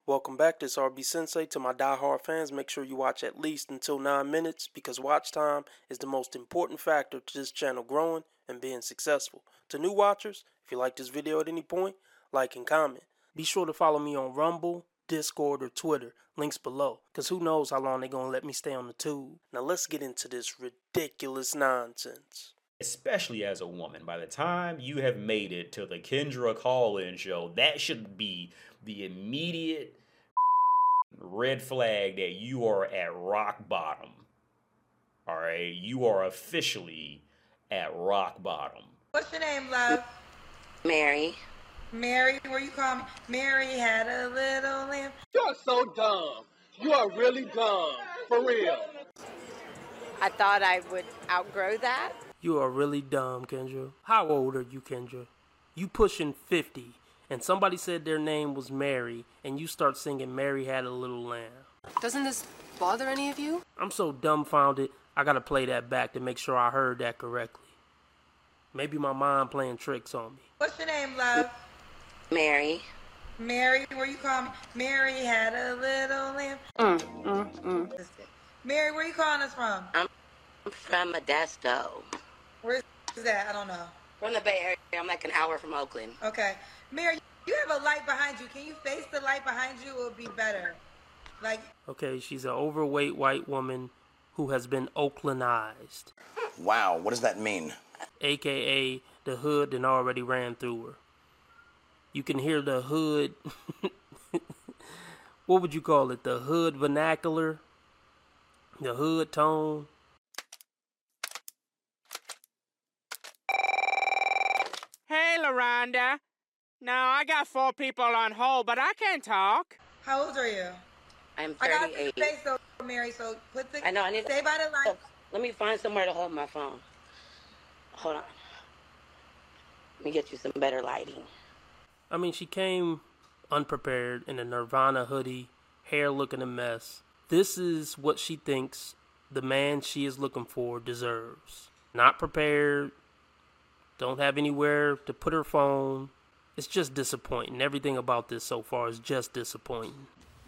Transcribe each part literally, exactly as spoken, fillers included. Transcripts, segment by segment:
Welcome back, this is R B Sensei. To my die-hard fans, make sure you watch at least until nine minutes because watch time is the most important factor to this channel growing and being successful. To new watchers, if you like this video at any point, like and comment. Be sure to follow me on Rumble, Discord, or Twitter, links below, because who knows how long they're going to let me stay on the tube. Now let's get into this ridiculous nonsense. Especially as a woman, by the time you have made it to the Kendra Call-In show, that should be the immediate red flag that you are at rock bottom. All right, you are officially at rock bottom. What's your name, love? Mary. Mary, where you call me? Mary had a little lamb. You're so dumb. You are really dumb. For real. I thought I would outgrow that. You are really dumb, Kendra. How old are you, Kendra? You pushing fifty, and somebody said their name was Mary, and you start singing Mary Had a Little Lamb. Doesn't this bother any of you? I'm so dumbfounded, I gotta play that back to make sure I heard that correctly. Maybe my mind playing tricks on me. What's your name, love? Mary. Mary, where you call me? Mary had a little lamb. Mm, mm, mm. Mary, where you calling us from? I'm from Modesto. Where's that? I don't know. From the Bay Area. I'm like an hour from Oakland. Okay. Mary, you have a light behind you. Can you face the light behind you? It would be better. Like. Okay, she's an overweight white woman who has been Oaklandized. Wow, what does that mean? A K A the hood that already ran through her. You can hear the hood. What would you call it? The hood vernacular? The hood tone? Hey, LaRonda. Now, I got four people on hold, but I can't talk. How old are you? I'm I got thirty-eight. the face though, Mary, so put the. I know, I need to. Stay by the light. Let me find somewhere to hold my phone. Hold on. Let me get you some better lighting. I mean, she came unprepared in a Nirvana hoodie, hair looking a mess. This is what she thinks the man she is looking for deserves. Not prepared, don't have anywhere to put her phone. It's just disappointing. Everything about this so far is just disappointing.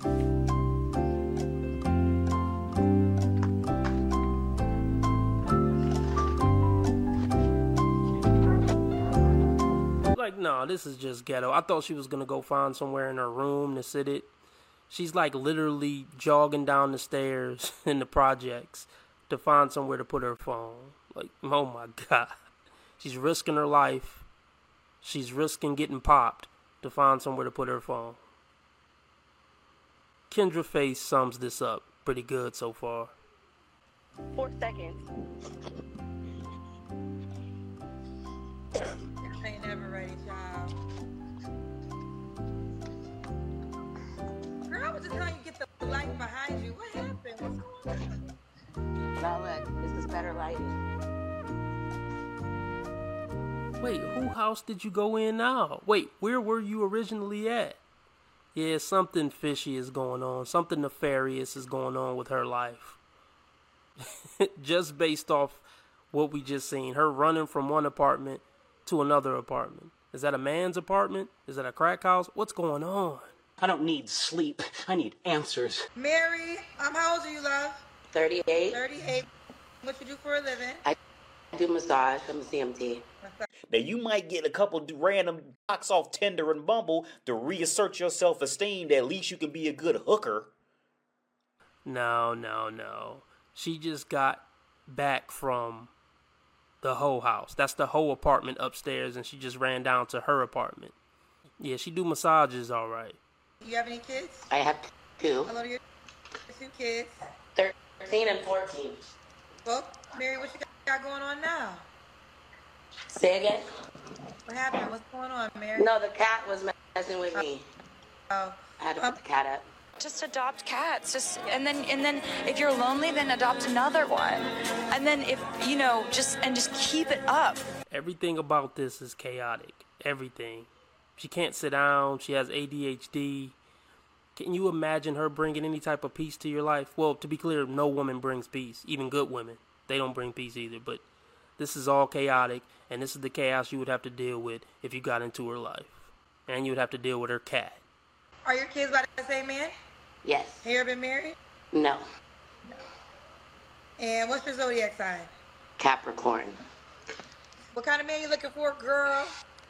Like, no, this is just ghetto. I thought she was going to go find somewhere in her room to sit it. She's like literally jogging down the stairs in the projects to find somewhere to put her phone. Like, oh my God. She's risking her life. She's risking getting popped to find somewhere to put her phone. Kendra Face sums this up pretty good so far. Four seconds. I ain't never ready, child. Girl, I was just telling you get the light behind you. What happened? What's going on? Now look, this is better lighting. Wait, who house did you go in now? Wait, where were you originally at? Yeah, something fishy is going on. Something nefarious is going on with her life. Just based off what we just seen. Her running from one apartment to another apartment. Is that a man's apartment? Is that a crack house? What's going on? I don't need sleep. I need answers. Mary, um, how old are you, love? thirty-eight. thirty-eight. What you do for a living? I do massage. I'm a C M T. Now, you might get a couple random knocks off Tinder and Bumble to reassert your self-esteem that at least you can be a good hooker. No, no, no. She just got back from the whole house. That's the whole apartment upstairs, and she just ran down to her apartment. Yeah, she do massages all right. You have any kids? I have two. Hello to your two kids. thirteen and fourteen. Well, Mary, what you got going on now? Say again? What happened? What's going on, Mary? No, the cat was messing with me. Oh. I had to put the cat up. Just adopt cats. Just and then and then if you're lonely, then adopt another one. And then if you know, just and just keep it up. Everything about this is chaotic. Everything. She can't sit down. She has A D H D. Can you imagine her bringing any type of peace to your life? Well, to be clear, no woman brings peace. Even good women, they don't bring peace either. But this is all chaotic, and this is the chaos you would have to deal with if you got into her life. And you would have to deal with her cat. Are your kids by the same man? Yes. Have you ever been married? No. And what's your zodiac sign? Capricorn. What kind of man you looking for, girl?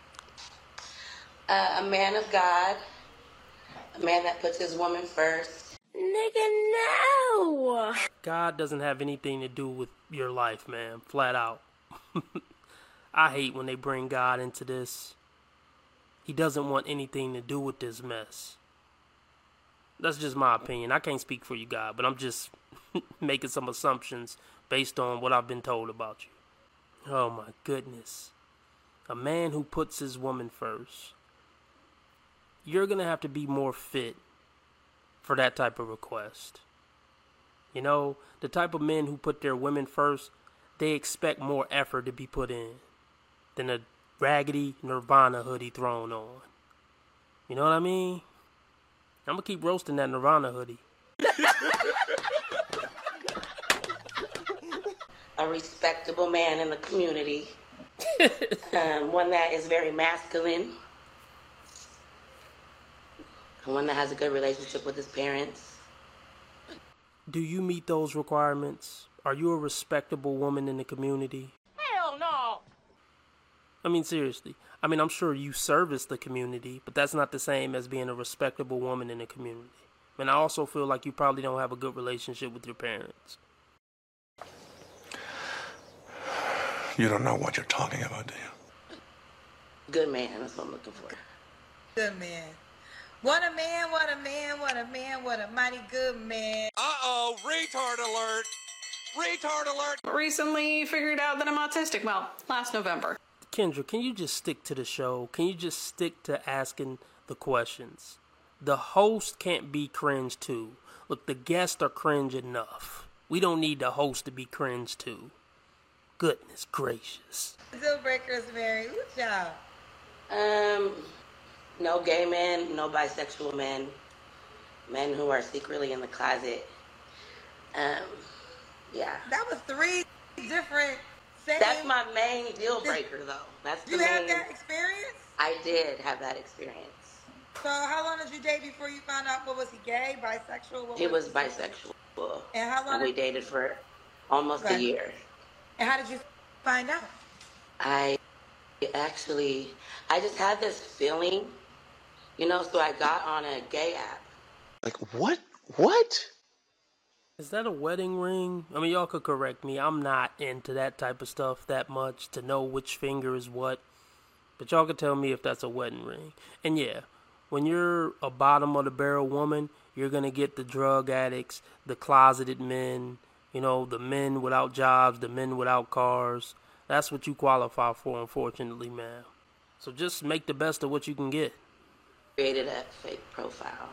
Uh, a man of God. A man that puts his woman first. Nigga, no! God doesn't have anything to do with your life, man. Flat out. I hate when they bring God into this. He doesn't want anything to do with this mess. That's just my opinion. I can't speak for you, God, but I'm just making some assumptions based on what I've been told about you. Oh my goodness. A man who puts his woman first. You're going to have to be more fit for that type of request. You know, the type of men who put their women first, they expect more effort to be put in than a raggedy Nirvana hoodie thrown on. You know what I mean? I'm going to keep roasting that Nirvana hoodie. A respectable man in the community. um, one that is very masculine. One that has a good relationship with his parents. Do you meet those requirements? Are you a respectable woman in the community? Hell no! I mean, seriously. I mean, I'm sure you service the community, but that's not the same as being a respectable woman in the community. And I also feel like you probably don't have a good relationship with your parents. You don't know what you're talking about, do you? Good man, that's what I'm looking for. Good man. What a man, what a man, what a man, what a mighty good man. Uh-oh, retard alert. Retard alert. Recently figured out that I'm autistic. Well, last November. Kendra, can you just stick to the show? Can you just stick to asking the questions? The host can't be cringe too. Look, the guests are cringe enough. We don't need the host to be cringe too. Goodness gracious. Deal breakers, Mary. Good job. Um, no gay men, no bisexual men, men who are secretly in the closet. Um, yeah. That was three different. Same. That's my main deal breaker, though. That's the you main. had that experience? I did have that experience. So how long did you date before you found out? What was he, gay, bisexual? What he was, was bisexual. And how long? And we dated for almost right. a year. And how did you find out? I actually, I just had this feeling, you know, so I got on a gay app. Like, what? What? Is that a wedding ring? I mean, y'all could correct me. I'm not into that type of stuff that much to know which finger is what. But y'all could tell me if that's a wedding ring. And yeah, when you're a bottom of the barrel woman, you're going to get the drug addicts, the closeted men, you know, the men without jobs, the men without cars. That's what you qualify for, unfortunately, man. So just make the best of what you can get. Created a fake profile.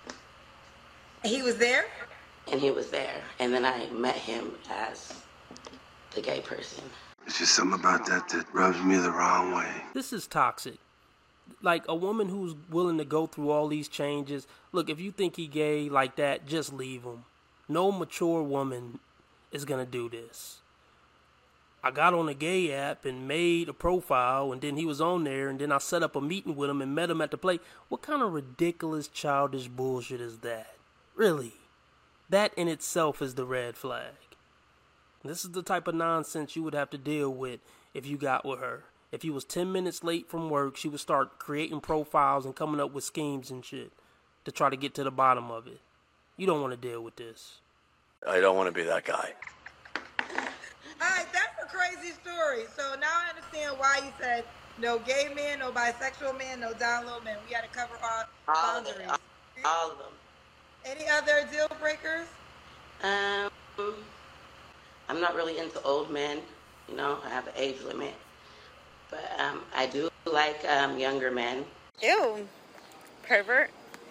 He was there? And he was there. And then I met him as the gay person. It's just something about that that rubs me the wrong way. This is toxic. Like, a woman who's willing to go through all these changes. Look, if you think he gay like that, just leave him. No mature woman is going to do this. I got on a gay app and made a profile, and then he was on there, and then I set up a meeting with him and met him at the play. What kind of ridiculous, childish bullshit is that? Really? That in itself is the red flag. This is the type of nonsense you would have to deal with if you got with her. If you was ten minutes late from work, she would start creating profiles and coming up with schemes and shit to try to get to the bottom of it. You don't want to deal with this. I don't want to be that guy. All right, that's a crazy story. So now I understand why you said no gay men, no bisexual men, no down low men. We got to cover all, all boundaries. Of them, all of them. Any other deal breakers? Um, I'm not really into old men. You know, I have an age limit. But um, I do like um, younger men. Ew, pervert.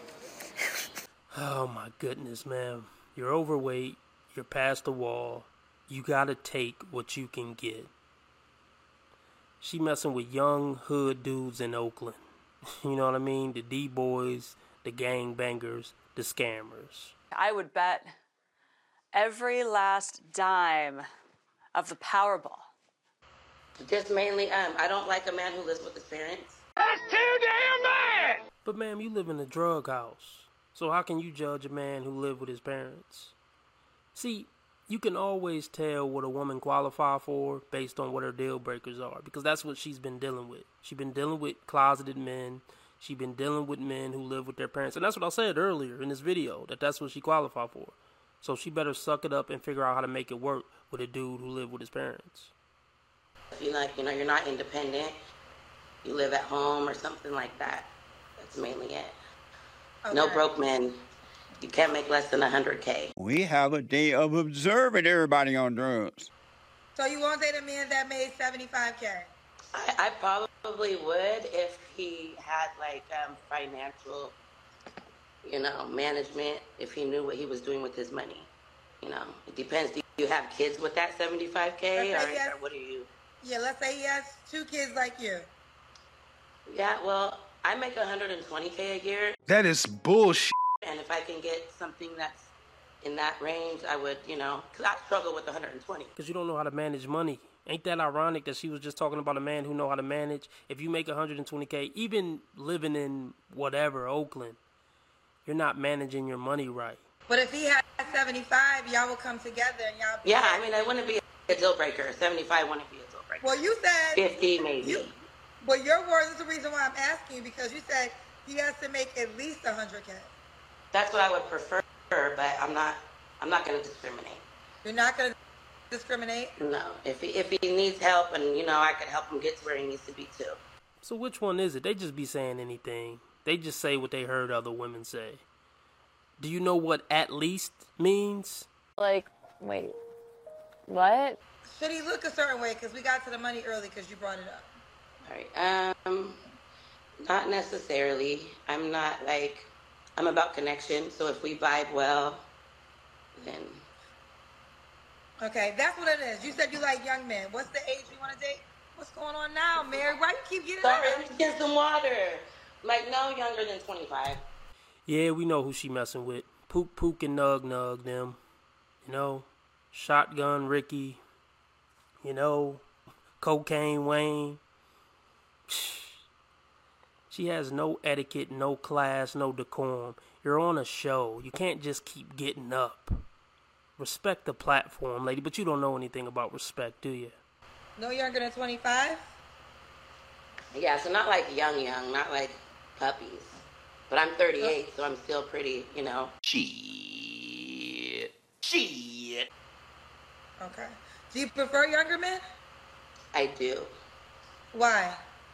Oh my goodness, man. You're overweight. You're past the wall. You gotta take what you can get. She messing with young hood dudes in Oakland. You know what I mean? The D-boys, the gangbangers, the scammers. I would bet every last dime of the Powerball. Just mainly, um, I don't like a man who lives with his parents. That's too damn bad! But ma'am, you live in a drug house. So how can you judge a man who lived with his parents? See, you can always tell what a woman qualifies for based on what her deal breakers are, because that's what she's been dealing with. She's been dealing with closeted men. She's been dealing with men who live with their parents. And that's what I said earlier in this video, that that's what she qualified for. So she better suck it up and figure out how to make it work with a dude who lived with his parents. If you like, you know, you're not independent, you live at home or something like that. That's mainly it. Okay. No broke men. You can't make less than one hundred K. We have a day of observing everybody on drugs. So you won't date a man that made seventy-five K? I, I probably would if he had, like, um, financial, you know, management, if he knew what he was doing with his money. You know, it depends. Do you have kids with that seventy-five K, or, has, or what are you? Yeah, let's say he has two kids like you. Yeah, well, I make one hundred twenty K a year. That is bullshit. And if I can get something that's in that range, I would, you know, because I struggle with one hundred twenty. Because you don't know how to manage money. Ain't that ironic that she was just talking about a man who know how to manage? If you make one hundred twenty K, even living in whatever, Oakland, you're not managing your money right. But if he had seventy-five, y'all would come together and y'all... Yeah, I mean, I wouldn't be a deal breaker. seventy-five wouldn't be a deal breaker. Well, you said... fifty maybe. You, well, your words is the reason why I'm asking you, because you said he has to make at least one hundred K. That's what I would prefer, but I'm not I'm not going to discriminate. You're not going to discriminate? No. If he, if he needs help and, you know, I can help him get to where he needs to be, too. So which one is it? They just be saying anything. They just say what they heard other women say. Do you know what at least means? Like, wait, what? Should he look a certain way? Because we got to the money early because you brought it up. All right. Um, not necessarily. I'm not, like... I'm about connection, so if we vibe well, then... Okay, that's what it is. You said you like young men. What's the age you want to date? What's going on now, Mary? Why you keep getting Sorry, out? let me get some water. Like, no younger than twenty-five. Yeah, we know who she messing with. Pook, Pook, and Nug, Nug, them. You know, Shotgun Ricky. You know, Cocaine Wayne. She has no etiquette, no class, no decorum. You're on a show. You can't just keep getting up. Respect the platform, lady, but you don't know anything about respect, do you? No younger than twenty-five? Yeah, so not like young, young, not like puppies. But I'm thirty-eight, oh. So I'm still pretty, you know. Shit. Shit. Okay. Do you prefer younger men? I do. Why?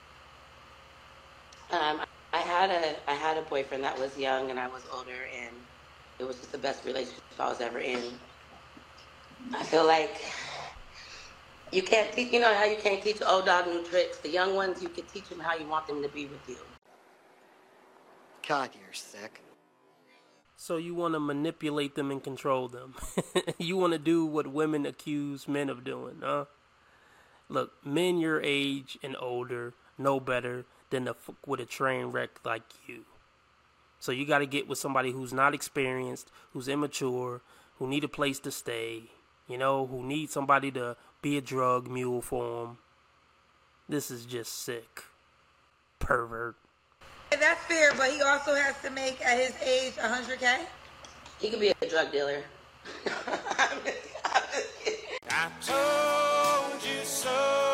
Um, I had a I had a boyfriend that was young and I was older, and it was just the best relationship I was ever in. I feel like you can't teach, you know how you can't teach old dog new tricks. The young ones, you can teach them how you want them to be with you. God, you're sick. So you want to manipulate them and control them. You want to do what women accuse men of doing, huh? Look, men your age and older know better than to fuck with a train wreck like you. So you got to get with somebody who's not experienced, who's immature, who need a place to stay, you know, who need somebody to be a drug mule for them. This is just sick. Pervert. That's fair, but he also has to make, at his age, one hundred K? He could be a drug dealer. I'm just, I'm just kidding. I told you so.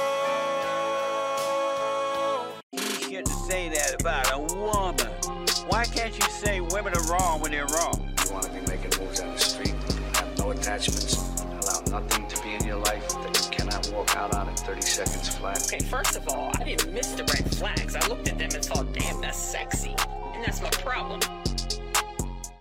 To say that about a woman. Why can't you say women are wrong when they're wrong? You want to be making moves on the street, have no attachments, allow nothing to be in your life that you cannot walk out on in thirty seconds flat. Okay, first of all, I didn't miss the red flags. I looked at them and thought, damn, that's sexy. And that's my problem.